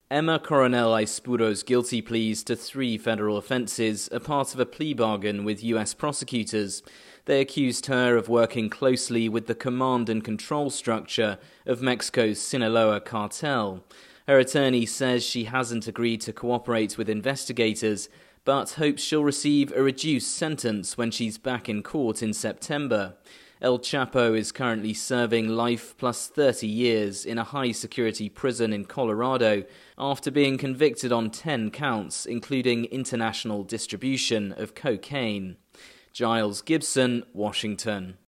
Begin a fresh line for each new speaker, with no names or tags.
Emma Coronel Aizpuro's guilty pleas to 3 federal offenses are part of a plea bargain with U.S. prosecutors. They accused her of working closely with the command and control structure of Mexico's Sinaloa cartel. Her attorney says she hasn't agreed to cooperate with investigators, but hopes she'll receive a reduced sentence when she's back in court in September. El Chapo is currently serving life plus 30 years in a high-security prison in Colorado after being convicted on 10 counts, including international distribution of cocaine. Giles Gibson, Washington.